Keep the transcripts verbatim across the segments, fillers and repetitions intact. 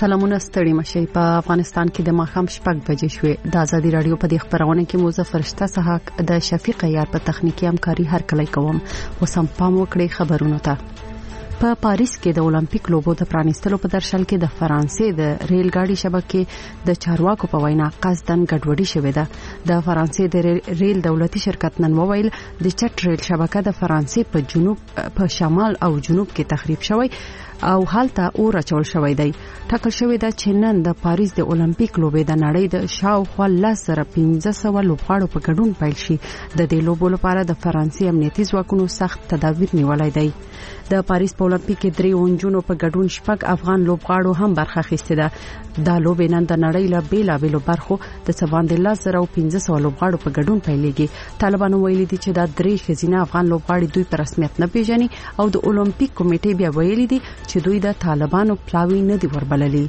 سلامونه ستړي مشي په افغانستان کې د ماښام شپږ بجې شوې د ازادي رادیو په دې خبرونه کې موظفر شته صحاک د شفیق یار په تخنیکی همکاري هر کله کوم وسم پام وکړي خبرونه ته په پاریس کې د اولمپیک لوبو د پرانیستلو په درشل کې د فرانسې د ریل ګاډي شبکې د چارواکو په وینا قصدن ګډوډي شوې ده د فرانسې د ریل دولتي شرکت نن وویل د چټ ریل شبکه د فرانسې په جنوب په شمال او جنوب کې تخریب شوی او حالته اور اچول شوی دی ټاکل شوی دا چې نن د پاریس د اولمپیک لوبې د نړۍ د شاوخوا لسر پنځه سوه لوبغاړو په ګډون پیل شي د دې لوبو لپاره د فرانسې امنیتي ځواکونو سخت تدابیر نیولای دی د پاریس په اولمپیک کې درې اونجونو په ګډون شپږ افغان لوبغاړو هم برخه اخیستې ده دا لوبې نن د نړۍ له بیلابېلو برخو د څواندې لسر او پنځه سوه لوبغاړو په ګډون پیلېږي طالبانو ویلي دي چې دا درې ښځینه افغان لوبغاړي دوی په رسمیت نه پیژني او د اولمپیک کمیټې بیا ویلي دي چې دوی د طالبانو پلاوی نه دی وربللي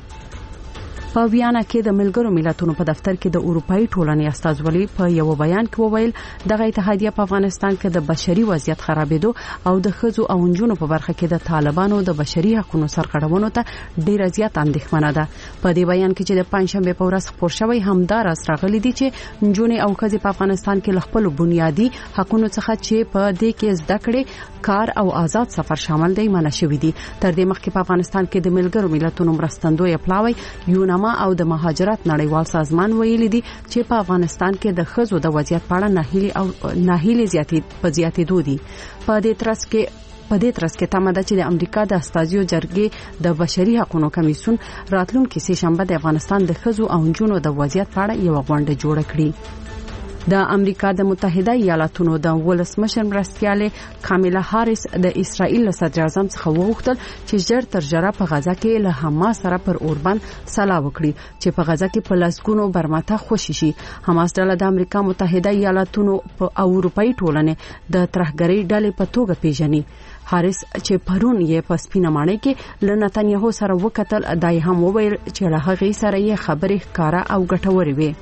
په ویانا کې د ملګرو ملتونو په دفتر کې د اروپאי ټولنې استازولي په یو بیان کې وویل دغه اتحادیه په افغانستان کې د بشري وضعیت خرابېدو او د ښځو او نجونو په برخه کې د طالبانو د بشري حقوقو سرغړونو ته ډېر زیات اندېښمنه ده په دې بیان کې چې د پنځشنبه په ورځ خبر شوی همدار راغلي دي چې نجونې او ښځې په افغانستان کې خپل بنیادی حقوقو څخه چې په دې کې زده کړې کار او آزاد سفر شامل دی منع شوی دي تر دې مخکې په افغانستان کې د ملګرو ملتونو مرستندوی پلاوی یونام او د مهاجرت نړیوال سازمان ویلي دي چې په افغانستان کې د ښځو د وضعیت په اړه ناهیلي او ناهیلي زیاتې په زیاتې دودي په دې ترڅ کې په دې ترڅ کې تمه ده چې د امریکا د استازیو جرګې د بشري حقوقو کمیسیون راتلونکي سه شنبه د افغانستان د ښځو او نجونو د وضعیت په اړه یو غونډه جوړ کړي د امریکا د متحده ایالاتونو د ولسمشر مرستیاله کاملا هاریس د اسرائیل صدر اعظم څخه وغوښتل چې ژر تر ژره په غزا کې له حماس سره پر اوربند سلا وکړي چې په غزا کې په لاسګونو برمته خوشي شي حماس ډله د امریکا متحده ایالاتونو او اروپאי ټولنې د ترهګرۍ ډلې په توګه پیژني هاریس چې پرون یې په سپینه ماڼۍ کې له نتنیاهو سره وکتل دای هم وویل چې له هغې سره یې خبرې ښکارا او ګټورې وي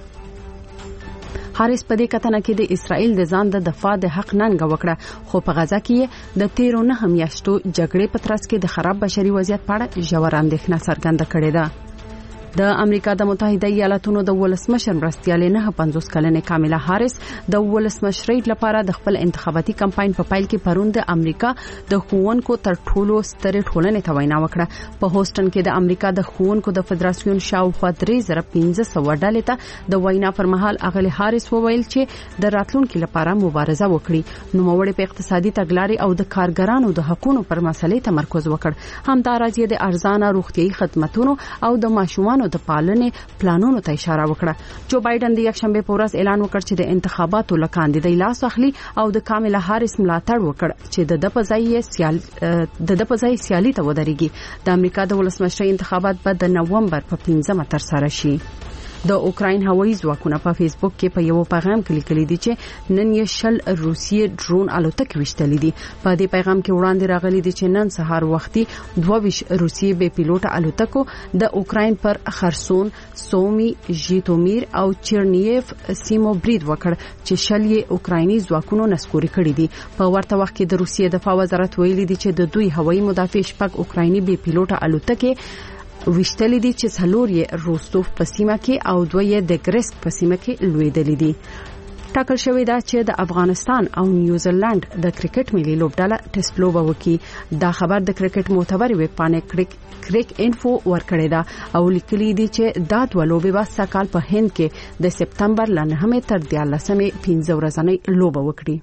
هاریس په دې کتنه کې د اسرائیل د ځان د دفاع د حق ننګ وکړه خو په غزا کې د تیرو نه میاشتو جګړې په ترڅ کې د خراب بشري وضعیت په اړه ژور اندېښنه څرګنده کړې ده د امریکا د متحده ایالاتونو د ولسمشر مرستیاله نه پنځوس کلنې کاملا هاریس د ولسمشرۍ لپاره د خپل انتخاباتي کمپاین په پایل کې پرون د امریکا د ښوونکو تر ټولو سترې ټولنې ته وینا وکړه په هوسټن کې د امریکا د ښوونکو د فدراسیون شاوخوا درې زره پنځه سوه ډلې ته د وینا پر مهال اغلی هاریس وویل چې د راتلونکو لپاره مبارزه وکړي نو موړې په اقتصادي تګلارې او د کارګرانو د حقوقو پر مسلې تمرکز وکړ همداراز یې د ارزانه روغتيایي خدماتو او د ماشومان د پالنې پلانونو ته اشاره وکړه جو بایدن د یکشنبه په ورځ اعلان وکړ چې د انتخاباتو لکاندیدای لاس اخلي او د کاملا هاریس ملاتړ وکړ چې د د پځای سیال د د پځای سیالي ته ودرېږي د امریکا د ولسمشرۍ انتخابات به د نومبر په پنځمه تر سره شي د اوکراین هوایي ځواکونه په فیسبوک کې په یو پیغام کې لیکلي دي چې نن یې شل روسیې ډرون الوتکې وشتلې دي په دې پیغام کې وړاندې راغلي دي چې نن سهار وختي دوه ویش روسیې بې پیلوټه الوتکو د اوکراین پر خرسون سومي ژیټومیر او چرنیف سیمو برید وکړ چې شل یې اوکرایني ځواکونو نسکوري کړي دي په ورته وخت کې د روسیې دفاع وزارت ویلي دي چې د دوی هوایي مدافع شپږ اوکرایني بې پیلوټه الوتکې وشتلې دي چې څلور یې روستوف په سیمه کې او دوه یې د ګریسک په سیمه کې لویدلې دي ټاکل شوی دا چې د افغانستان او نیوزیلند د کرکټ ملي لوبډله ټیسټ لوبه وکړي دا خبر د کرکټ معتبر ویب پاڼې کرک کرک انفو ورکړی دا او لیکلي دي چې دا دوه لوبې به سکهال په هند کې د سپتمبر ل نهمې تر دیارلسمې پنځه ورځې لوبه وکړي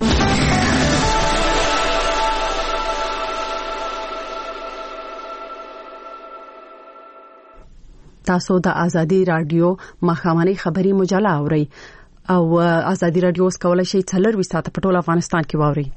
تاسو د ازادي رادیو مخامنۍ خبري مجله اورئ او ازادي رادیو اوس کولای شي څلور ساعته په ټول افغانستان کې واوري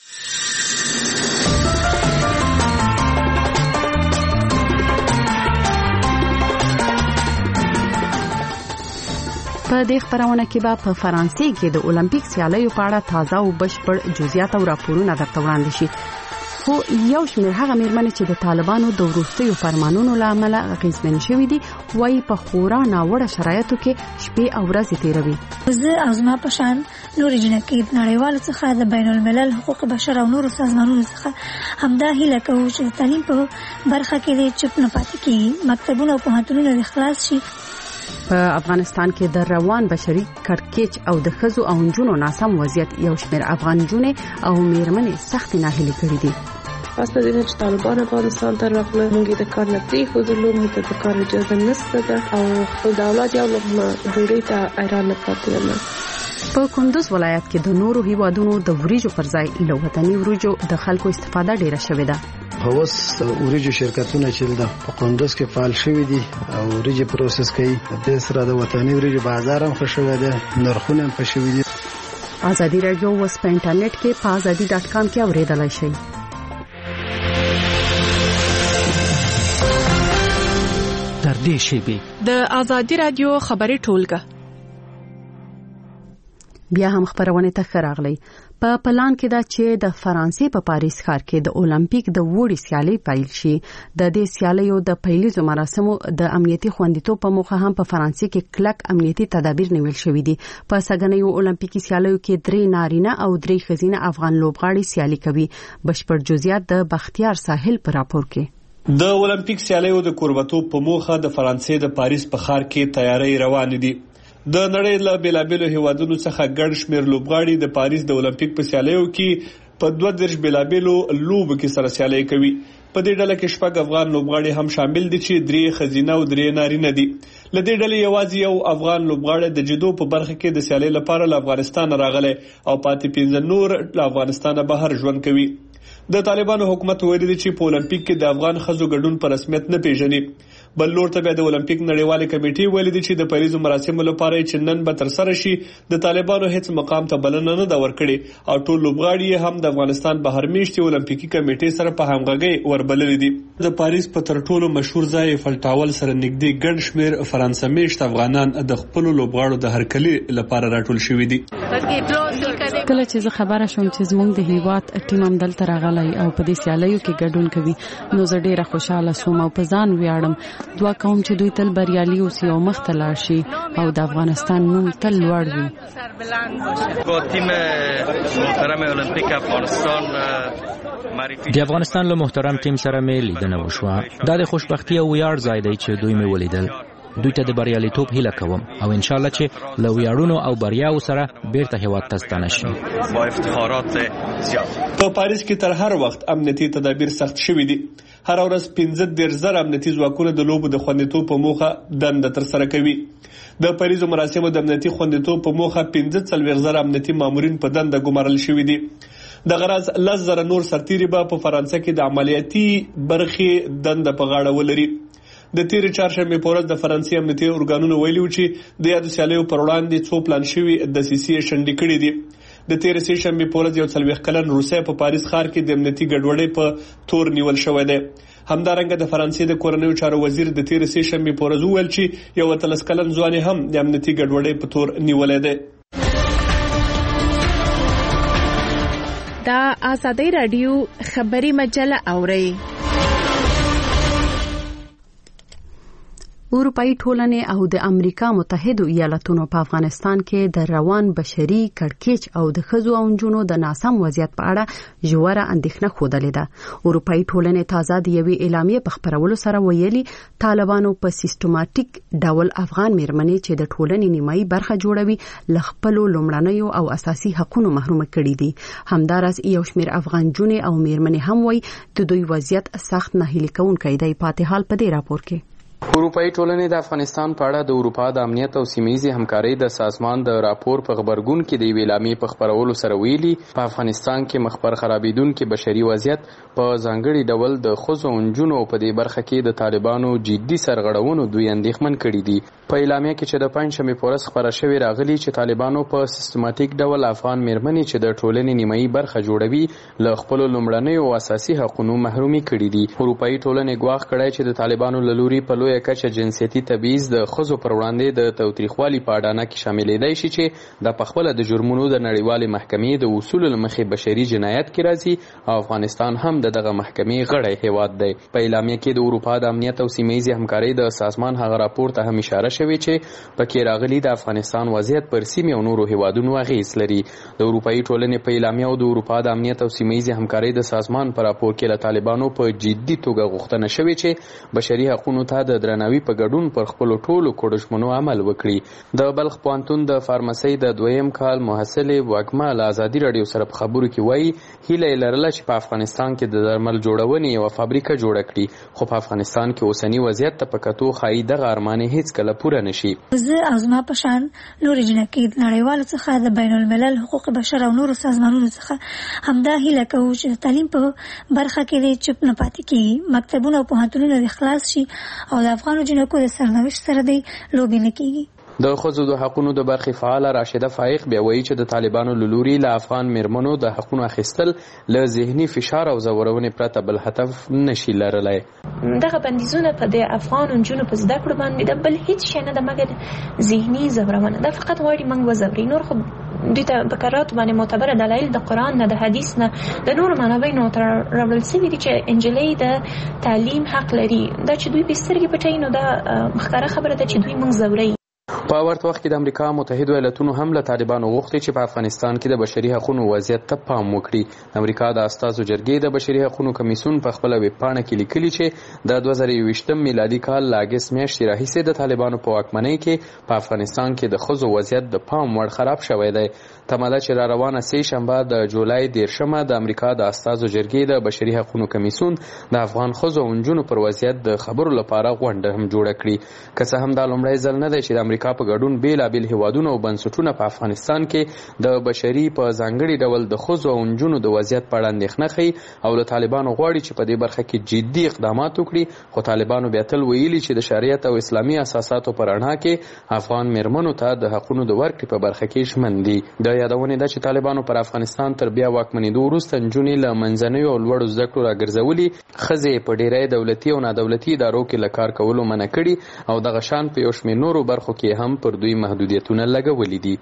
په دې خبرونه کې به په فرانسې کې د اولمپیک سیالیو په اړه تازه او بشپړ جزئیات او راپورونه درته وړاندې شي خو یو شمېر هغه میرمنې چې د طالبانو د وروستیو فرمانونو له امله اغېزمن شوې دي وايي په خورا ناوړه شرایطو کې شپې او ورځې تیروي. زه او زما په شان نورې جنکې د نړیوالو څخه د بین الملل حقوق بشر او نورو سازمانونو څخه همدا هیله کوو چې د تعلیم په برخه کې د چپ نه پاتې کېږي، مکتبونه او پوهنتونونه د خلاص شي. په افغانستان کې د روان بشري کړکېچ او د ښځو او نجونو ناسم وضعیت یو شمېر افغان نجونې او میرمنې سخت ناهیلې کړي دي. خاص په دې چې طالبان افغانستان ته راغله، موږ د کار نه پریښودلو، موږ ته د کار اجازه نشته ده او خپل د اولاد یو لقمه ډوډۍ ته حیران پاتې یم. په کندوز ولایت کې د نورو هیوادونو د وریجو پر ځای له وطني وریجو د خلکو استفاده ډیره شوې ده. هوس وریجو شرکتونه چې د کندوز کې فعال شوي دي او وریجې پروسس کوي، د سره د وطني وریجو بازار هم ښه شوی دی، نرخونه هم ښه شوي دي. ازادي رادیو اوس په انټرنیټ کې په ازادي ډاټ کام کې اورېدلای شئ. تر دې شیبې د ازادي رادیو خبري ټولګه بیا هم خبرونه ته خراغلی. په پلان کې دا چې د فرانسې په پاریس ښار کې د اولمپیک د وړي سیالي پیل شي. د دې سیالیو د پیلیزو مراسمو د امنیتي خوندیتوب په موخه هم په فرانسې کې کلک امنیتي تدابیر نیول شوې دي. په سګنیو اولمپیکي سیالیو کې درې نارینه او درې ښځینه افغان لوبغاړي سیالي کوي. بشپړ جزئیات د بختیار ساحل په راپور کې. د اولمپیک سیالیو د کوربتوب په موخه د فرانسې د پاریس په ښار کې تیاری روان دي. د نړۍ له بیلابیلو هیوادونو څخه ګڼ شمېر لوبغاړي د پاریس د اولمپیک په سیالیو کې په دوه درش بیلابیلو لوبو کې سره سیالي کوي. په دې ډله کې شپږ افغان لوبغاړي هم شامل دي چې درې ښځینه او درې نارینه دي. له دې ډلې یوازې یو افغان لوبغاړی د جدو په برخه کې د سیالۍ لپاره له افغانستان راغلی او پاتې پنځه نور له افغانستان بهر ژوند کوي. د طالبانو حکومت ویلي دی چې په اولمپیک کې د افغان ښځو ګډون په رسمیت نه پیژني. بل لور ته بیا د اولمپیک نړیوالې کمیټې ویلي دی چې د پیریزو مراسمو لپاره چې نن به تر سره شي د طالبانو هیڅ مقام ته بلنه نه ده ورکړې او ټول لوبغاړي هم د افغانستان بهر میشتي اولمپیکي کمیټې سره په همغږۍ وربللي دي. د پاریس په تر ټولو مشهور ځای فلټاول سره نږدې ګڼ شمېر فرانسه میشت افغانان د خپل لوبغاړو د هرکلي لپاره راټول شوي دي. کله چې زه خبره شوم چې زموږ د هیواد ټیم هم دلته راغلی او په دې سیالیو کې ګډون کوي نو زه ډیره خوشاله سوم او په ځان ویاړم. دعا کوم چې دوی تل بریالي اوسي او مخ ته لاړ شي او د افغانستان نوم تل لوړ وي. با تیم محترم المپیک افغانستان د افغانستان له محترم ټیم سره مې لیدنه وشوه. دا د خوشبختي او ویاړ ځای دی چې دوی مې ولیدل. دوی ته د بریالیتوب هیله کوم او ان شاء الله چې له ویاړونو او بریاو سره بیرته هیواد ته ستانه شي. با افتخارات زیات. په پاریس کې تر هر وخت امنیتي تدابیر سخت شوي دي. هر ورځ پنځه دېرش زره امنیتي ځواکونه د لوبو د خوندیتوب په موخه دنده ترسره کوي. د پیریزو مراسمو د امنیتي خوندیتوب په موخه پنځه څلوېښت زره امنیتي مامورین په دنده ګمارل شوي دي. د غرض لس زره نور سرتیري به په فرانسه کې د عملیاتي برخې دنده په غاړه ولري. د تیر چهارشنبه په ورځ د فرانسې امنیتي ارګانونو ویلي و چې د یادو سیالیو پر وړاندې څو پلان شوي دسیسې شنډې کړې دي. د تیر سه شنبه په ورځ یو څلوېښت کلن روسي په پاریس ښار کې د امنیتي ګډوډۍ په تور نیول شوی دی. همدارنګه د فرانسې د کورنیو چارو وزیر د تیر سه شنبه په ورځ وویل چې یو اتلس کلن ځوان هم د امنیتي ګډوډۍ په تور نیولې ده. دا ازادي رادیو خبري مجله اوري. اروپאי ټولنې او د امریکا متحده ایالاتونو په افغانستان کې د روان بشري کړکېچ او د ښځو او نجونو د ناسم وضعیت په اړه ژوره اندېښنه ښودلې ده. اروپאי ټولنې تازه د یوې اعلامیې په خبرولو سره ویلي طالبانو په سیستماتیک ډول افغان میرمنې چې د ټولنې نیمایي برخه جوړوي له خپل لومړنیو او اساسي حقوقو محروم کړي دي. همدارس یو شمېر افغان جونې او میرمنې هم وایي د دوی وضعیت سخت ناهیلي کوونکی دی. پاتې حال په دې راپور کې اروپאי ټولنې د افغانستان په اړه د اروپا د امنیت او سیمه‌ییزې همکارۍ د سازمان د راپور په خبرګون کې د یوې اعلامیې په خبرولو سره ویلي په افغانستان کې مخبر خرابېدونکي بشري وضعیت په ځانګړي ډول د ښځو او نجونو په دې برخه کې د طالبانو جدي سرغړونو دوی اندېښمن کړي دي. په اعلامیه کې چې د پنځشنبې په ورځ خپره شوې راغلي چې طالبانو په سیستماتیک ډول افغان میرمنې چې د ټولنې نیمایي برخه جوړوي له خپلو لومړنیو او اساسي حقوقو محرومي کړي دي. اروپאי ټولنې ګواښ کړی چې د طالبانو له لوري په لویه لویه کچه جنسیتي تبعیض د ښځو پر وړاندې د تاوتریخوالي په اډانه کې شاملېدای شي چې د پخپله د جرمونو د نړیوالې محکمې د اصولو له مخې بشري جنایت کې راځي او افغانستان هم د دغه محکمې غړی هیواد دی. په اعلامیه کې د اروپا د امنیت او سیمهیزې همکارۍ د سازمان هغه راپور ته هم اشاره شوې چې پکې راغلي د افغانستان وضعیت پر سیمې او نورو هیوادونو اغیز لري. د اروپایي ټولنې په اعلامیه او د اروپا د امنیت او سیمهیزې همکارۍ د سازمان په راپور کې له طالبانو په جدي توګه غوښتنه شوې چې بشري حقونو ته د درناوي په ګډون پر خپلو ټولو کوډ ژمنو عمل وکړي. د بلخ پوهنتون د فارمسۍ د دویم کال محصلې وږمه له ازادي راډیو سره په خبرو کې وایي هیله یې لرله چې په افغانستان کې د درمل جوړونې یوه فابریکه جوړه کړي، خو په افغانستان کې اوسني وضعیت ته په کتو ښایي دغه ارمان یې هېڅکله پوره نه شي. زه او زما په شان نورې جنکۍ د نړیوالو څخه د بین الملل حقوق بشر او نورو سازمانونو څخه همدا هیله کوو چې د تعلیم په برخه کې دې چپ نه پاتې کېږي، مکتبونه او پوهنتونونه دې خلاص شي او د افغانو جنکو د سرنوشت سره دې لوبې نه کېږي. د ښځو د حقونو د برخې فعاله راشده فایق بیا وایي چې د طالبانو له لوري له افغان میرمنو د حقونو اخیستل له ذهني فشار او ځورونې پرته بل هدف نشي لرلی. دغه بندیزونه په د افغان نجونو په زده کړو باندې د بل هیڅ شی نه ده مګر ذهني ځورونه. دا فقط غواړي موږ وځوري، نور خو دوی ته په قراراتو باندې معتبره دلایل د قرآن نه، د حدیث نه، د نورو منابعو نه راوړل سوي دي چې نجلۍ د تعلیم حق لري. دا چې دوی بې سترګې پټوي نو دا ښکاره خبره ده چې دوی موږ ځوروي. په ورته وخت کې د امریکا متحده ایالاتونو هم له طالبانو غوښتي چې په افغانستان کې د بشري حقوقو وضعیت ته پام وکړي. امریکا د استازو جرګې د بشري حقوقو کمیسیون په خپل ویب پاڼه کې لیکلي چې د دوه زره یوویشتم میلادي کال له اګست میاشتې راهیسې د طالبانو په واکمنۍ کې په افغانستان کې د ښځو وضعیت د پام وړ خراب شوی دی. تمه ده چې را روانه سې شنبه د جولای دېرشمه د امریکا د استازو جرګې د بشري حقوقو کمیسیون د افغان ښځو او نجونو پر وضعیت د خبرو لپاره غونډه هم جوړه کړي. که څه هم دا لومړی ځل نه دی چې د امریکا په ګډون بیلابیل هیوادونه او بنسټونه په افغانستان کې د بشري په ځانګړي ډول د ښځو او نجونو د وضعیت په اړه اندېښنه ښیي او له طالبانو غواړي چې په دې برخه کې جدي اقدامات وکړي. خو طالبانو بیا تل ویلي چې د شریعت او اسلامي اساساتو په رڼا کې افغان میرمنو ته د حقونو د ورکړې په برخه کې ژمن دي. د یادونې ده چې طالبانو پر افغانستان تر بیا واکمنېدو وروسته نجونې له منځنیو او لوړو زده کړو راګرځولي، ښځې په ډیری دولتي او نادولتي ادارو کې له کار کولو منع کړي او دغه شان په یو شمېر نورو برخو کې هم پر دوی محدودیتونه لګولي دي.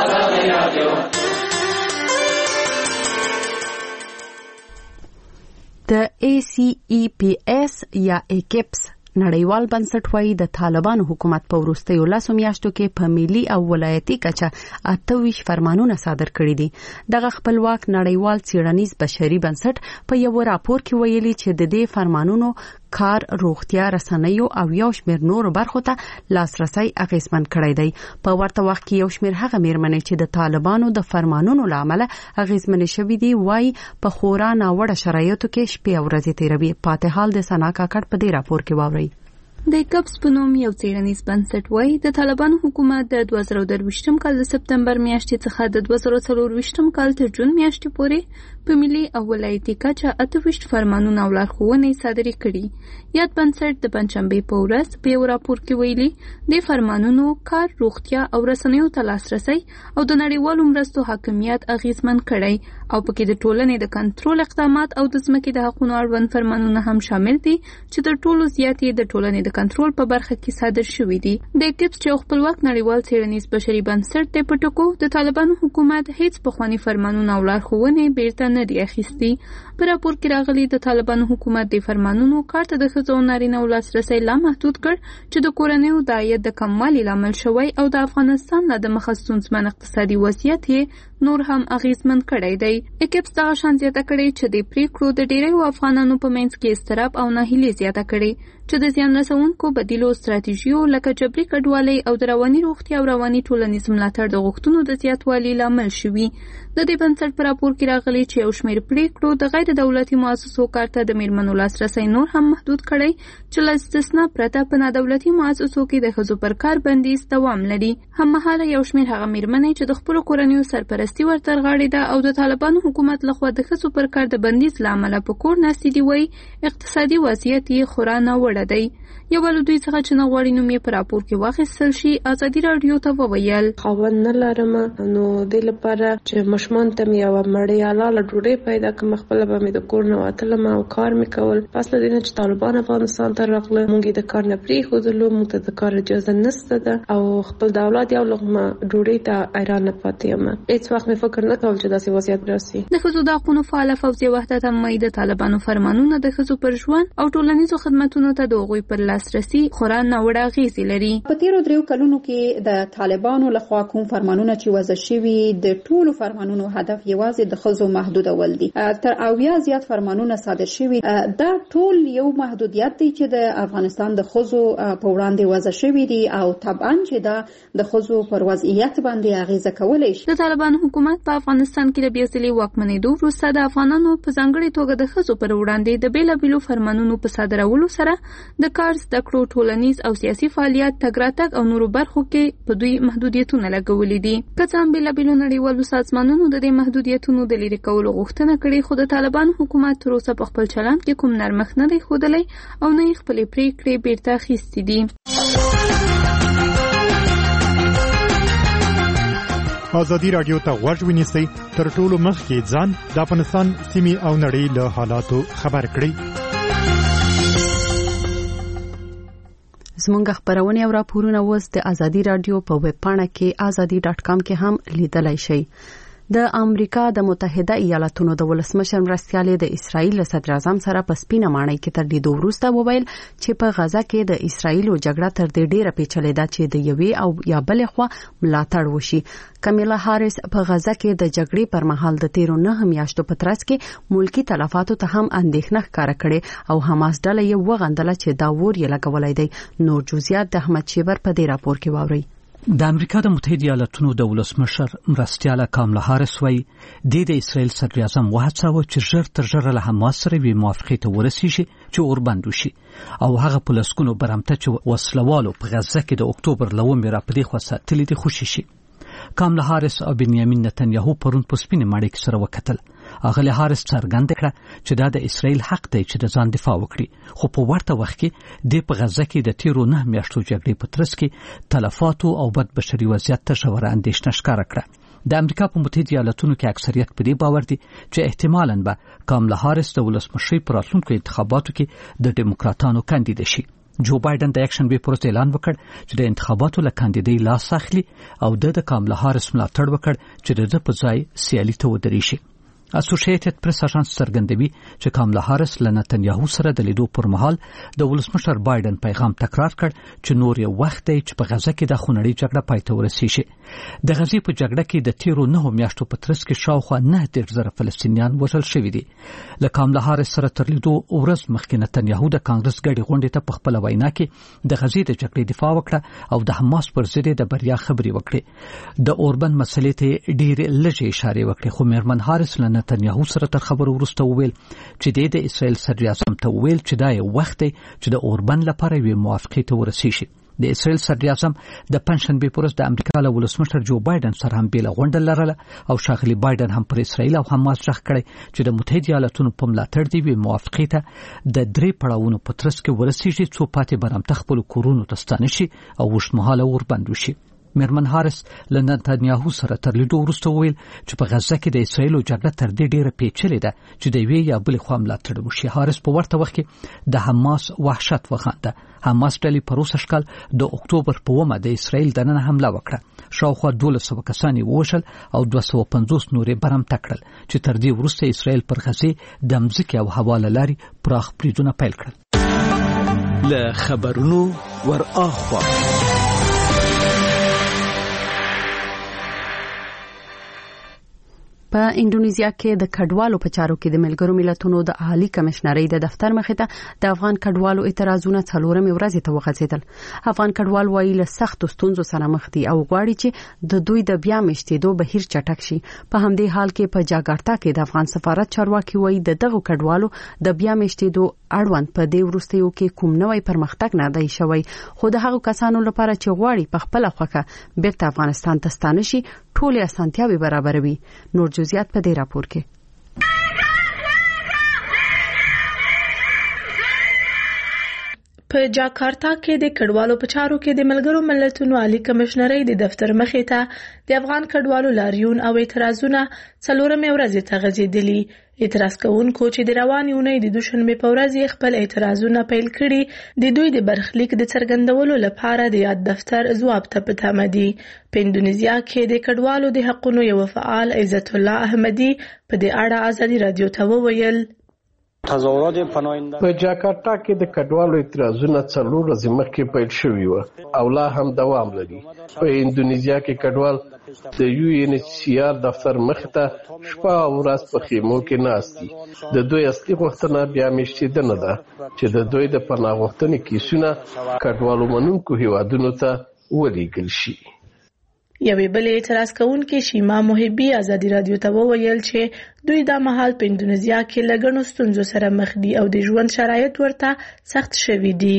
د ای سی ای پی ایس یا ایکپس نړیوال بنسټ وايي د طالبانو حکومت په وروستیو لسو میاشتو کې په ملي او ولایتي کچه اته ویشت فرمانونه صادر کړي دي. دغه خپلواک نړیوال څیړنیز بشري بنسټ په یو راپور کې ویلي چې د دې فرمانونو کار روغتیا رسنیو او یو شمېر نورو برخو ته لاسرسي اغیزمن کړی دی. په ورته وخت کې یو شمېر هغه میرمنې چې د طالبانو د فرمانونو له امله اغیزمن شوي دي وايي په خورا ناوړه شرایطو کې شپې او ورځې تیروي. پاتې حال د سنا کاکړ په دې راپور کې واوري. د کپس په نوم یو څیړنیز بنسټ وايي د طالبانو حکومت د دوه زره درویشتم کال د سپتمبر میاشتې څخه د دوه زره څلورویشتم کال تر جون میاشتې پورې په ملي او ولایتي کچه اته ویشت فرمانونه او لارښوونې صادرې کړي. یاد بنسټ د پنجشنبې په ورځ په یو راپور کې ویلي د فرمانونو کار روغتیا او رسنیو ته لاسرسی او د نړیوالو مرستو حاکمیت اغیزمن کړی او پکې د ټولنې د کنټرول اقدامات او د ځمکې د حقوقو اړوند فرمانونه هم شامل دي چې تر ټولو زیات یې د ټولنې د کنټرول په برخه کې صادر شوي دي. د کپس چې خپلواک نړیوال څیړنیز بشري بنسټ دی په ټکو د طالبانو حکومت هیڅ پخواني فرمانونه او لارښوونې بیرته نه دي اخیستي. په راپور کې راغلي د طالبانو حکومت د فرمانونو کار ته د ښځو او نارینه‌و لاسرسی لا محدود کړ چې د کورنیو د عاید د کموالي لامل شوی او د افغانستان له د مخه ستونزمن اقتصادي وضعیت یې نور هم اغیزمن کړی دی. اکپس دغه شان زیاته کړې چې د پریکړو د ډیریو افغانانو په منځ کې اضطراب او ناهیلي زیاته کړې چې د زیان رسونکو بدیلو ستراتیژیو لکه جبري کډوالۍ او د رواني روغتیا او رواني ټولنیز ملاتړ د غوښتنو د زیاتوالي لامل شوي. د دې بنسټ په راپور کې راغلي چې یو شمېر پریکړو د غیر دولتي مؤسسو کار ته د میرمنو لاسرسی نور هم محدود کړی چې له استثنا پرته په نادولتي مؤسسو کې د ښځو پر کار بندیز دوام لري. هممهاله یو شمېر هغه میرمنې چې د خپلو کورنیو سرپرستي ورته رغاړې ده او د طالبانو حکومت لخوا د ښځو پر کار د بندیز له امله په کور ناستې دي وایي اقتصادي وضعیت یې خورا ناوړه دی. یو ول دوی څخه چې نه غواړي نوم یې په راپور کې واخیستل شي ازادي رادیو ته وویل خاوند نه لرم نو د لپاره چې مشمان ته یو مړی الاله ډوډۍ پیدا کوم خپل به مې د کور نه وتلم او کار مې کول پس له دې چې طالبان افغانستان ته راغله مونږ د کار نه پرې خودلو مونږ ته د کار اجازه نشته ده او خپل د اولاد یو لغمه ډوډۍ ته ایران نه پاتې یم هیڅ وخت مې فکر نه کول چې داسې وضعیت راسي د ښځو د حقوقو فعال فوزي وحدت هم د طالبانو فرمانونه د ښځو پر ژوند او ټولنیزو خدماتو ته د هغوی پر لاسرسي خورا ناوړه اغېزې لري. په تیرو دریو کلونو کې د طالبانو لخوا کوم فرمانونه چې وضع شوي د ټولو فرمانونو هدف یوازې د ښځو محدودول دي. تر اویا زیات فرمانونه صادر شوي دا ټول یو محدودیت دی چې د افغانستان د ښځو په وړاندې وضع شوي دي او طبعا چې دا د ښځو پر وضعیت باندې اغېزه کولی شي. د طالبانو حکومت په افغانستان کې د بیا ځلې واکمنېدو وروسته د افغانانو په ځانګړې توګه د ښځو پر وړاندې د بېلابېلو فرمانونو په صادرولو سره د کار زده کړو ټولنیز او سیاسي فعالیت تګ راتګ او نورو برخو کې په دوی محدودیتونه لګولي دي. که څه هم بېلابېلو نړیوالو سازمانونو د دې محدودیتونو د لرې کولو غوښتنه کړې خو د طالبانو حکومت تر اوسه په خپل چلند کې کوم نرمښت نه دی ښودلی او نه یې خپلې پرېکړې بیرته اخیستې دي. ازادي رادیو ته غوږ ونیسئ تر ټولو مخکې ځان د افغانستان سیمې او نړۍ له حالاتو خبر کړئ. زمونږ خبرونه او راپورونه اوس د ازادي رادیو په ویب پاڼه کې ازادي ډاټ کام کې هم لیدلای شئ. د امریکا د متحده ایالاتونو د ولسمشر مرستیال د اسرایل صدر اعظم سره په سپینه ماڼۍ کې تر لیدو وروسته وویل چې په غزا کې د اسرایل جګړه تر دې ډیره پیچلې ده چې د یوې او یا بلې خوا ملاتړ وشي. کمیلا هاریس په غزا کې د جګړې پر مهال د تیرو نه میاشتو په ترڅ کې ملکی تلفاتو ته هم اندېښنه ښکاره کړې او حماس ډله یې وغندله چې دا ور یې لګولای دی. نور جزئیات د احمد شیبر په دې راپور کې واورئ. د امریکا د متحده ایالاتونو د ولسمشر مرستیاله کاملا هاریس وایي د اسرایل صدر اعظم وهڅاوه چې ژر تر ژره له حماس سره وي موافقې ته ورسیږي چې اوربند وشي او هغه په لسګونو برمته چې وسلوالو په غزه کې د اکتوبر لومې را پدې خوا ساتلې دي خوشي شي. کاملا هاریس او بنیامین نتنیاهو پرون په سپینه ماڼۍ کې سره وکتل. اغلی هاریس څرګنده کړه چې دا د اسرایل حق دی چې د ځان دفاع وکړي خو په ورته وخت کې د په غزه کې د تیرو نه میاشتو جګړې په ترڅ کې تلفاتو او بد بشري وضعیت ته ژوره اندېښنه ښکاره کړه. د امریکا په متحده ایالاتونو کې اکثریت په دې باور دي چې احتمالاً به کاملا هاریس د ولسمشرۍ په راتلونکو انتخاباتو کې د ډیموکراتانو کاندید شي. جو بایدن د اکشن بي پروسه اعلان وکړ چې د انتخاباتو له کاندیدۍ لاس اخلي او د کاملا هاریس ملاتړ وکړ چې د په ځای سیالي ته ودرې شي. اسوسییټډ پریس اژانس څرګندوي چې کاملا هاریس له نتنیاهو سره د لیدو پر مهال د ولسمشر بایدن پیغام تکرار کړ چې نور یو وخت دی چې په غزه کې د خونړۍ جګړه پای ته ورسیږي. د غزې په جګړه کې د تیرو نه میاشتو په ترڅ کې شاوخوا نه دېرش زره فلسطینیان وژل شوي دي. له کاملا هاریس سره تر لیدو ورځ مخکې نتنیاهو د کانګرس ګډې غونډې ته په خپله وینا کې د غزې د جګړې دفاع وکړه او د حماس پر ضد د بریا خبرې وکړې. د اوربند مسلې ته ډېرې لږې اشارې وکړې خو میرمن هاریس له نتنیاهو سره تر خبرو وروسته وویل چې د اسرائیل صدر اعظم ته وویل چې دا یو وخت دی چې د اوربند لپاره یوې موافقې ته ورسیږي. د اسرائیل صدر اعظم د پنځشنبې په ورځ د امریکا له ولسمشر جو بایدن سره هم بیله غونډه لرله او ښاغلي بایدن هم پر اسرائیل او حماس ژغ کړی چې د متحده ایالاتونو په ملاتړ دې وي موافقې ته د درې پړاوونو په ترڅ کې ورسیږي څو پاتې برمته خپلو کورونو ته ستانه شي او اوږدمهاله اوربند وشي. میرمن هاریس له نتنیاهو سره تر لیدو وروسته وویل چې په غزه کې د اسرایل جګړه تر دې ډیره پیچلې ده چې د یوې یا بلې خوا ملاتړ وشي. هاریس په ورته وخت کې د حماس وحشت وخانده. حماس ډلې په روسه شکل د اکتوبر په اومه د اسرایل دننه حمله وکړه. شاوخوا دولس سوه کسان یې ووژل او دوه سوه پنځوس نور یې برمته کړل چې تر دې وروسته اسرایل پر غزې د مځکې او هوا له لارې پراخ بریدونه پیل کړل. له خبرونو ور اخوا په انډونیزیا کې د کډوالو په چارو کې د ملګرو ملتونو د عالی کمشنرۍ د دفتر مخې ته د افغان کډوالو اعتراضونه څلورمې ورځې ته وغځېدل. افغان کډوال وایي له سختو ستونزو سره مخ دي او غواړي چې د دوی د بیا مشتېدو بهیر چټک شي. په همدې حال کې په جاکارتا کې د افغان سفارت چارواکي وایي د دغو کډوالو د بیا مشتېدو اړوند په دې وروستیو کې کوم نوې پرمختګ نه دی شوی خو د هغو کسانو لپاره چې غواړي په خپل خوښه بیرته افغانستان ته ستانه شي ټول اسانتیاوي برابروي. نور جزئیات په دې راپور کې. په جاکارتا کې د کډوالو په چارو کې د ملګرو ملتونو عالی کمشنرۍ د دفتر مخې ته د افغان کډوالو لاریون او اعتراضونه څلورمې ورځې ته غځېدلي. اعتراض کوونکو چې د روانې اونۍ د دوشنبې په ورځ خپل اعتراضونه پیل کړي د دوی د برخلیک د څرګندولو لپاره د یاد دفتر ځواب ته په تمه دي. په اندونیزیا کې د کډوالو د حقوقو یو فعال عزت الله احمدي په دې اړه ازادي رادیو ته وویل: په جاکارتا کې د کډوالو اعتراضونه څلور ورځې مخکې پیل شوي وو او لا هم دوام لري. په اندونیزیا کې کډوال د یو ان ایچ سی آر دفتر مخې ته شپه او ورځ په خیمو کې ناست دي. د دوی اصلي غوښتنه بیا میشتېدنه ده چې د دوی د پناه غوښتنې کیسونه کډوالو منونکو هیوادونو ته ولیږل شي. یوې بلې اعتراض کوونکې شیما محبي ازادي رادیو ته وویل چې دوی دا مهال په اندونیزیا کې له ګڼو ستونزو سره مخ دي او د ژوند شرایط ورته سخت شوي دي.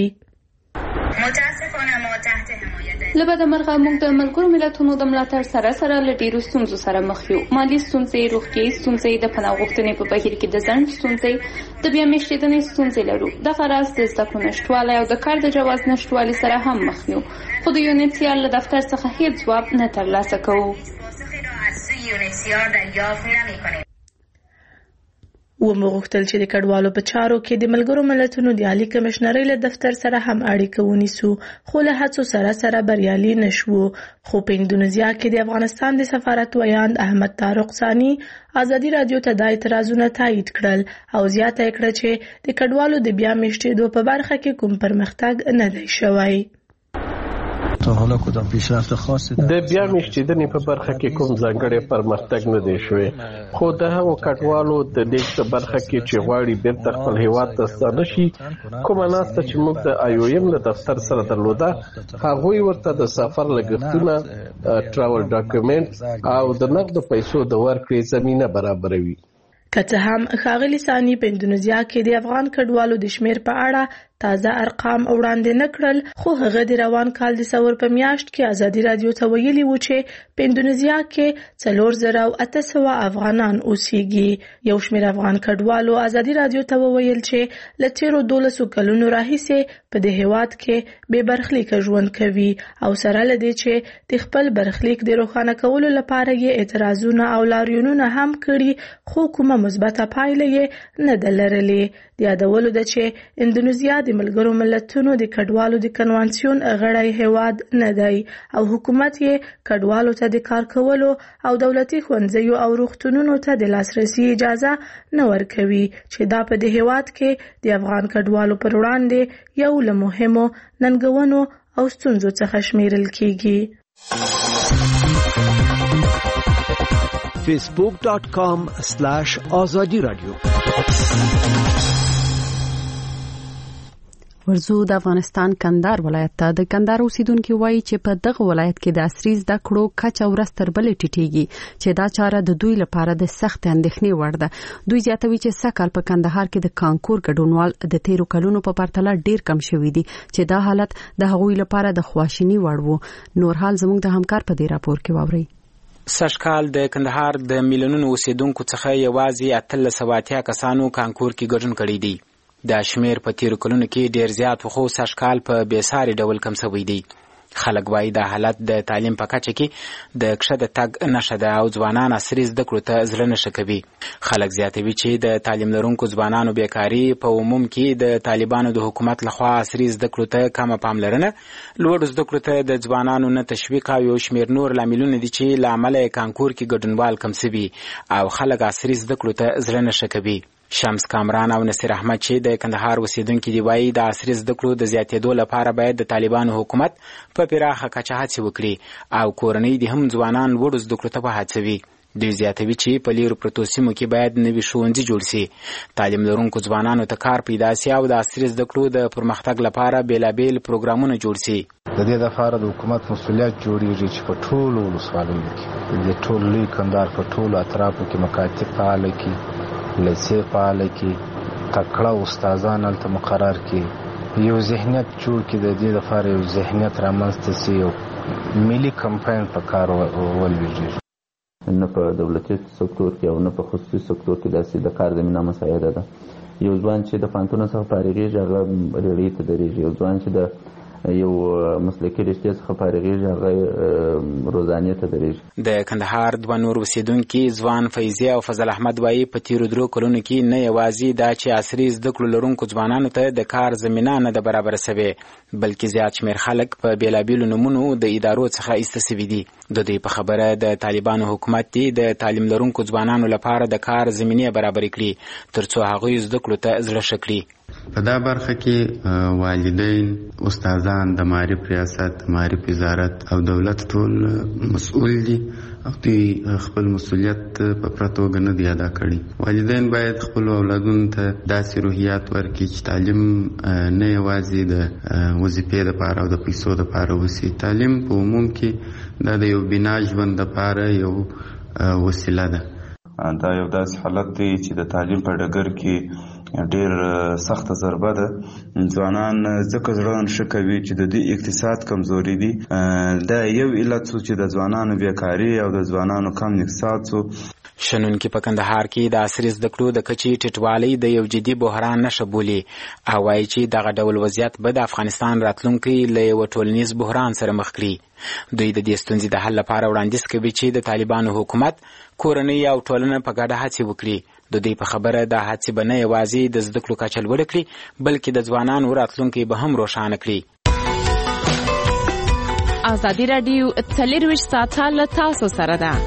له بده مرغه موږ د ملګرو ملتونو د ملاتړ سره سره له ډیرو ستونزو سره مخ یو. مالي ستونزې، روغتیایي ستونزې، د پناه غوښتنې په بهیر کې د ځنډ ستونزې، د بیا میشتېدنې ستونزې لرو. دغه راز د زده کړو نشتوالی او د کار د جواز نشتوالي سره هم مخ یو، خو د یو ان ایچ سی آر له دفتر څخه هیڅ ځواب نه ترلاسه کوو. ومو غوښتل چې د کډوالو په چارو کې د ملګرو ملتونو د عالی کمشنرۍ له دفتر سره هم اړیکه ونیسو، خو له هڅو سره سره بریالي نشو. خو په اندونیزیا کې د افغانستان د سفارت ویاند احمد طارق ثانی ازادي رادیو ته د اعتراضونو تایید کړل او زیاته کړه چې د کډوالو د بیا میشتېدو په برخه کې کوم پرمختګ نه دی شوی. د بیا میشتېدنې په برخه کې کوم ځانګړی پرمختګ نه دی شوی، خو د هغو کډوالو د لیږد په برخه کې چې غواړي بیرته خپل هیواد ته ستانه شي، کومه ناسته چې موږ د آی او ایم له دفتر سره درلوده، هغوی ورته د سفر لګښتونه، ټراول ډاکومنټ او د نقدو پیسو د ورکړې زمینه برابروي. که څه هم ښاغلي ثاني په اندونیزیا کې د افغان کډوالو د شمیر په اړه تازه ارقام وړاندې نه کړل، خو هغه د روان کال د سور په میاشت کې ازادي رادیو ته ویلي و چې په اندونیزیا کې څلور زره او اته سوه افغانان اوسېږي. یو شمیر افغان کډوالو ازادي رادیو ته وویل چې له تیرو دولسو کلونو راهیسې په دې هیواد کې بې برخلیکه ژوند کوي او سره له دې چې د خپل برخلیک د روښانه کولو لپاره یې اعتراضونه او لاریونونه هم کړي، خو کومه مثبته پایله یې نه ده لرلې. د یادولو ده چې اندونیزیا د ملګرو ملتونو د کډوالو د کنوانسیون غړی هیواد نه دی او حکومت یې کډوالو ته د کار کولو او دولتي ښوونځیو او روغتونونو ته د لاسرسي اجازه نه ورکوي، چې دا په دې هیواد کې د افغان کډوالو پر وړاندې یو له مهمو ننګونو او ستونزو څخه شمیرل کیږي. facebook dot com slash azadi radio. ورزو د افغانستان کندهار ولایت ته د کندهار اوسیدونکو وایي چې په دغه ولایت کې د عصري زده کړو کچه ورځ تر بلې ټیټیږي، چې دا چاره د دوی لپاره د سخت اندېښنې وړ ده. دوی زیاتوي چې سکهال په کندهار کې د کانکور ګډونوال د تیرو کلونو په پرتله ډیر کم شوی دی، چې دا حالت د هغوی لپاره د خواشینی وړ وو. نور حال زموږ د همکار په دې راپور کې واوري. سږکال د کندهار د میلیونونو اوسیدونکو څخه یوازې اتلس سوه اتیا کسانو کانکور کې ګډون کړی دی. دا شمیر په تیرو کلونو کې ډیر زیات خو سږکال په بېساري ډول کم شوی دی. خلک وایي دا حالت د تعلیم په کچه کې د کښته تګ نښه ده او ځوانان عصري زده کړو ته زړه نه ښه کوي. خلک زیاتوي چې د تعلیم لرونکو ځوانانو بیکاري په عموم کې د طالبانو د حکومت لخوا عصري زده کړو ته کمه پاملرنه، لوړو زده کړو ته د ځوانانو نه تشویق او یو شمیر نور لاملونه دي چې له امله یې کانکور کې ګډونوال کم شوي او خلک عصري زده کړو ته زړه نه ښه کوي. شمس کامران او نصیر احمد چې د کندهار اوسیدونکي دي وایي د عصري زده کړو د زیاتېدو لپاره باید د طالبانو حکومت په پراخه کچه هڅې وکړي او کورنۍ دې هم ځوانان لوړو زده کړو ته وهڅوي. دوی زیاتوي چې په لیرو پرتو سیمو کې باید نوي ښوونځي جوړ سي، تعلیم لرونکو ځوانانو ته کار پیدا سي او د عصري زده کړو د پرمختګ لپاره بېلابېل پروګرامونه جوړ سي. د دې لپاره د حکومت مسؤلیت جوړیږي چې په ټولو ولسوالیو کې د ټول لوی کندهار په ټولو اطرافو کې مکاتب فعال کړي، لیسې فعال کړي، تکړه استادان هلته مقرر کړي، یو ذهنیت جوړ کړي. د دې لپاره یو ذهنیت رامنځته سي، یو ملي کمپاین په کار ولویږي. نه په دولتي سکتور کې او نه په خصوصي سکتور کې داسې د کار زمینه مساعده ده. یو ځوان چې د پانتون څخه فارغېږي هغه ریړۍ ته درېږي، یو ځوان چې د یو مسلکي رشتې څخه فارغېږي هغه روزانې ته درېږي. د کندهار دوه نور اوسېدونکي ځوان فیضي او فضل احمد وایي په تیرو درو کلونو کې نه یوازې دا چې عصري زده کړو لرونکو ځوانانو ته د کار زمینه نه ده برابره سوې، بلکې زیات شمېر خلک په بېلابېلو نومونو د ادارو څخه ایسته سوي دي. د دوی په خبره د طالبانو حکومت دی د تعلیم لرونکو ځوانانو لپاره د کار زمینې برابرې کړي تر څو هغوی زده کړو ته زړه ښه کړي. په دا برخه کې والدین، استادان، د معارف ریاست، معارف وزارت او دولت ټول مسؤل دي او دوی خپل مسؤلیت په پوره توګه نه دی ادا کړی. والدین باید خپل اولادونو ته داسې روحیات ورکړي چې تعلیم نه یوازې د وظیفې دپاره او د پیسو دپاره وسي. تعلیم په عموم کې دا د یو بنا ژوند دپاره یو وسیله ده. دا یو داسې حالت دی چې د تعلیم په ډګر کې ډیر سخت ضربه ده. ځوانان ځکه زړه نشه کوي چې د دې اقتصاد کمزوري دي. دا یو علت څو چې د ځوانانو بیکاري او د ځوانانو کم اقتصاد څو. شنونکي په کندهار کې د عصري زده کړو د کچې ټیټوالی د یو جدي بحران نښه بولي او وایي چې دغه ډول وضعیت به د افغانستان راتلونکی له یوه ټولنیز بحران سره مخ کړي. دوی د دې ستونزې د حل لپاره وړاندیز کوي چې د طالبانو حکومت کورنۍ او ټولنه په ګډه هڅې وکړي. د دوی په خبره دا هڅې به نه یوازې د زده کړو کچه لوړه کړي بلکې د ځوانانو راتلونکی به هم روښانه کړي. ازادي راډیو څلرویشت ساعته له تاسو سره ده.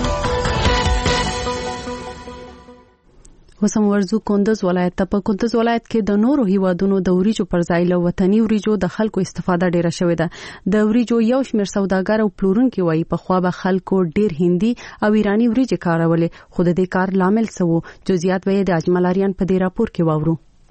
وسم ورزو کندز ولایت ته. په کندز ولایت کې د نورو هیوادونو د وریجو پر ځای له وطني وریجو د خلکو استفاده ډیره شوې ده. د وریجو یو شمېر سوداګر او پلورونکي وایي په خوا به خلکو ډیر هندي او ایرانی وریجې کارولې، خو د دې کار لامل څه و؟ جزئیات به د اجمل اریان په دې راپور کې واورو.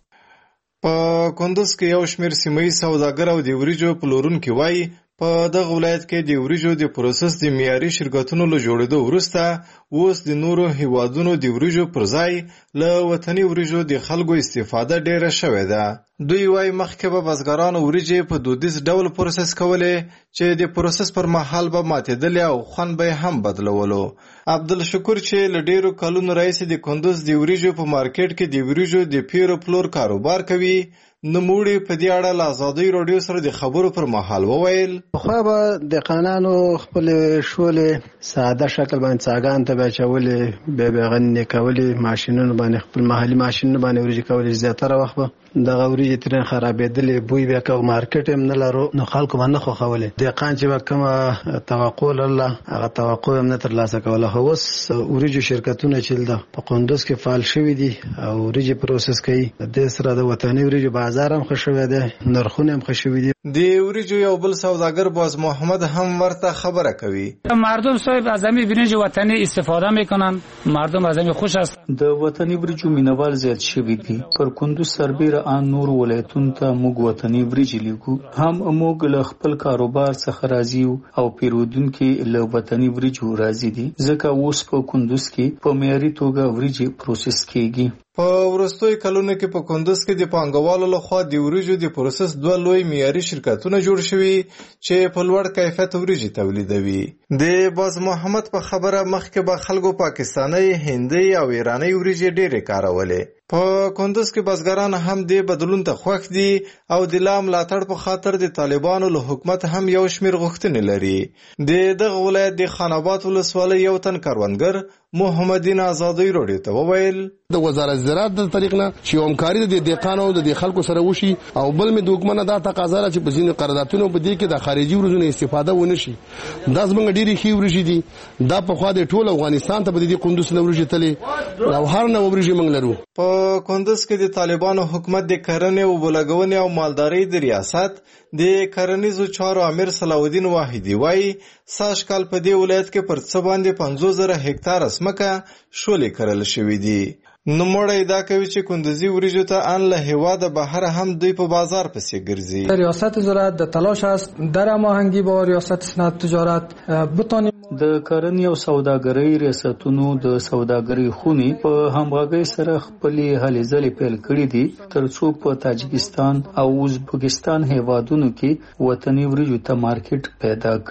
په کندز کې یو شمېر سیمه‌ییز سوداګر او د وریجو پلورونکي وایي په دغه ولایت کې د وریجو د پروسس د معیاري شرکتونو له جوړېدو وروسته اوس د نورو هیوادونو د وریجو پر ځای له وطني وریجو د خلکو استفاده ډیره شوې ده. دوی وایي مخکې به بزګرانو وریجې په دودیز ډول پروسس کولې چې د پروسس پر مهال به ماتېدلې او خوند به هم بدلولو. عبدالشکور چې له ډیرو کلونو راهیسې د کندز د وریجو په مارکیټ کې د وریجو د پیرو پلور کاروبار کوي، نوموړي په دې اړه له ازادۍ راډیو سره د خبرو پر مهال وویل خو به د قانونو خپل شولې ساده شکل باندې څاګان ته بچولې به به غنې کولې ماشينونو باندې خپل محلي ماشينونو باندې ورجې کولې زیاتره وخت به د غوري ترن خرابېدلې بوی به کو مارکیټ هم نه لرو نو خلکو باندې خو خولې د قان چې کومه توقع الله هغه توقع هم نه تر لاسه کوله. خو اوس ورجې شرکتونه چې د په کندوز کې فعال شوي دي او ورجې پروسس کوي د سره د وطني ورجې بازار هم خوشوي دي، نرخونه هم خوشوي دي. د ورجې یو بل سوداګر باز محمد هم ورته خبره کوي. مردم صاحب از همین برنج وطنی استفاده میکنن، مردم از همین خوش است. د وطني ورجو مینوال زیات شوي دي. پر کندوز سربېره ان نور ولایتونو ته موږ وطني وریجې لیکو، هم موږ له خپل کاروبار څخه راځي او پیرودونکي له وطني وریجو راځي دي، ځکه اوس په کندوز کې په معیاري توګه وریجې پروسس کیږي. په ورستوي کلونو کې په کندوز کې د پانګوالو لخوا د وریجو د پروسس دوه لوی معیاري شرکتونه جوړ شوي چې په لوړ کیفیت وریجې تولیدوي. د باز محمد په خبره مخکې به خلکو پاکستاني، هندي او ایراني وریجې ډېرې کارولې. په کندوز کې بزګران هم د بدلون ته خوښ دي او د لا ملاتړ په خاطر د طالبانو له حکومت هم یو شمېر غوښتنې لري. د دغه ولایت د خان آباد ولسوالۍ یو تن کروندګر محمدین آزادۍ راډیو ته وویل د وزارت زراعت د طریق نه چې همکاري د دهقانو د خلکو سره وشي او بل مې د حکومت دا تقاضا چې په ځینو قراردادونو په دې کې د خارجي ورزونو استفاده ونه شي. دا زموږ ډېری ښې ورجې دي، دا په خوا د ټول افغانستان ته په دې کندوز نه ورجې تلې او هر نه ورجې موږ لرو. په کندوز کې د طالبانو حکومت د کرنې او بلګونې او مالدارۍ د ریاست د کرنیزو چارو امیر صلاح الدین واحدی وایي ساش کال په دې ولایت کې پر څه باندې پنځوس زره هکتار ځمکه شولې کرل شوې دي. نوموړی دا کوي چې کندوزي وریجو ته ان له هیواده بهر هم دوی په بازار پسې ګرځي. ریاست زراعت د تلاش است در هماهنگی با ریاست صنعت تجارت بتانیم د کرنې او سوداګرۍ ریاستونو د سوداګرۍ خونې په همغږۍ سره خپلې هلې ځلې پیل کړې دي ترڅو په تاجکستان او ازبکستان هیوادونو کې وطني وریجو ته مارکیټ پیدا کړي.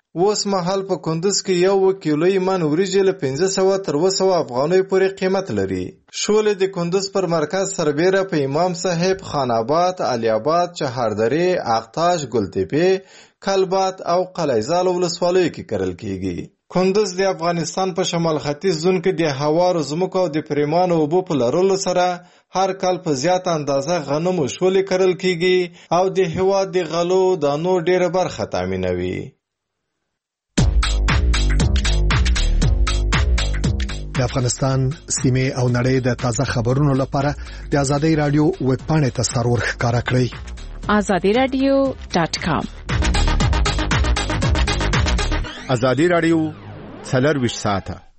اوس مهال په کندوز کې یو کیلو ایمان وریجې له پنځه سوه تر اووه سوه افغانیو پورې قیمت لري. شولې د کندوز پر مرکز سربیره په امام صاحب، خان آباد، علي آباد، چهاردرې، اقتاش، ګلتپې، کلبات او قلعهزال ولسوالیو کې کرل کیږي. کندوز د افغانستان په شمال ختیځ زون کې د هوارو ځمکو او د پریمانو اوبو په لرلو سره هر کال په زیاته اندازه غنم او شولې کرل کیږي او د هېواد د غلو دانو ډېره برخه تامینوي. د افغانستان سیمه او نړۍ د تازه خبرونو لپاره د آزادۍ رادیو ویب پاڼې ته سرور ښکارا کړئ آزادی رادیو ډاټ کام. آزادی رادیو څلور ویشت ساعته